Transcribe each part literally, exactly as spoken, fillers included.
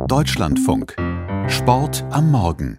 Deutschlandfunk. Sport am Morgen.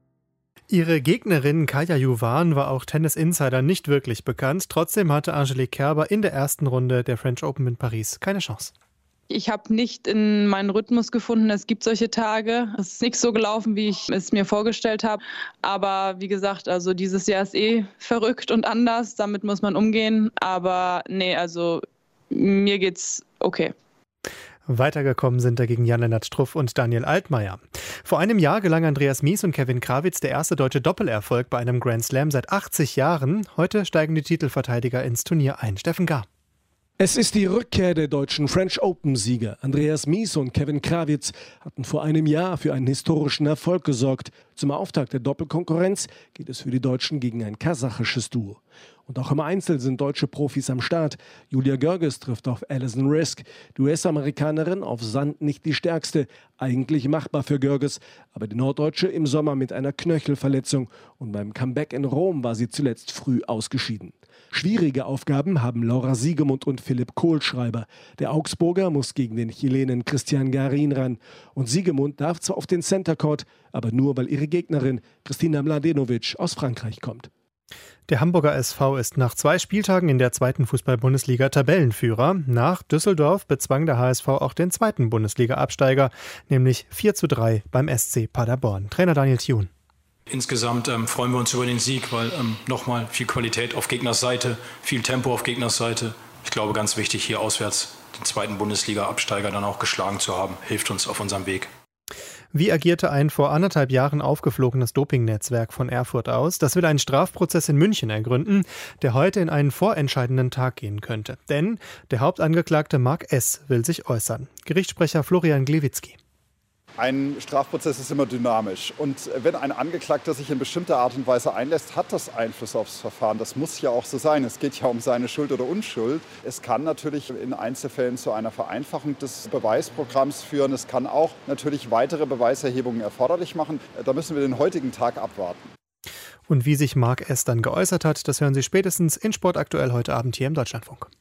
Ihre Gegnerin Kaja Juvan war auch Tennis-Insider nicht wirklich bekannt. Trotzdem hatte Angelique Kerber in der ersten Runde der French Open in Paris keine Chance. Ich habe nicht in meinen Rhythmus gefunden. Es gibt solche Tage. Es ist nicht so gelaufen, wie ich es mir vorgestellt habe. Aber wie gesagt, also dieses Jahr ist eh verrückt und anders. Damit muss man umgehen. Aber nee, also mir geht's okay. Weitergekommen sind dagegen Jan-Lennart Struff und Daniel Altmaier. Vor einem Jahr gelang Andreas Mies und Kevin Krawitz der erste deutsche Doppelerfolg bei einem Grand Slam seit achtzig Jahren. Heute steigen die Titelverteidiger ins Turnier ein. Steffen Gahr. Es ist die Rückkehr der deutschen French Open-Sieger. Andreas Mies und Kevin Krawitz hatten vor einem Jahr für einen historischen Erfolg gesorgt. Zum Auftakt der Doppelkonkurrenz geht es für die Deutschen gegen ein kasachisches Duo. Und auch im Einzel sind deutsche Profis am Start. Julia Görges trifft auf Alison Risk. Die U S-Amerikanerin auf Sand nicht die stärkste. Eigentlich machbar für Görges. Aber die Norddeutsche im Sommer mit einer Knöchelverletzung. Und beim Comeback in Rom war sie zuletzt früh ausgeschieden. Schwierige Aufgaben haben Laura Siegemund und Philipp Kohlschreiber. Der Augsburger muss gegen den Chilenen Cristian Garin ran. Und Siegemund darf zwar auf den Center Court, aber nur, weil ihre Gegnerin Kristina Mladenovic aus Frankreich kommt. Der Hamburger S V ist nach zwei Spieltagen in der zweiten Fußball-Bundesliga Tabellenführer. Nach Düsseldorf bezwang der H S V auch den zweiten Bundesliga-Absteiger, nämlich vier zu drei beim S C Paderborn. Trainer Daniel Thun. Insgesamt ähm, freuen wir uns über den Sieg, weil ähm, nochmal viel Qualität auf Gegners Seite, viel Tempo auf Gegners Seite. Ich glaube, ganz wichtig, hier auswärts den zweiten Bundesliga-Absteiger dann auch geschlagen zu haben, hilft uns auf unserem Weg. Wie agierte ein vor anderthalb Jahren aufgeflogenes Dopingnetzwerk von Erfurt aus? Das will ein Strafprozess in München ergründen, der heute in einen vorentscheidenden Tag gehen könnte. Denn der Hauptangeklagte Mark S. will sich äußern. Gerichtssprecher Florian Glewitzki. Ein Strafprozess ist immer dynamisch. Und wenn ein Angeklagter sich in bestimmter Art und Weise einlässt, hat das Einfluss aufs Verfahren. Das muss ja auch so sein. Es geht ja um seine Schuld oder Unschuld. Es kann natürlich in Einzelfällen zu einer Vereinfachung des Beweisprogramms führen. Es kann auch natürlich weitere Beweiserhebungen erforderlich machen. Da müssen wir den heutigen Tag abwarten. Und wie sich Mark S. dann geäußert hat, das hören Sie spätestens in Sport aktuell heute Abend hier im Deutschlandfunk.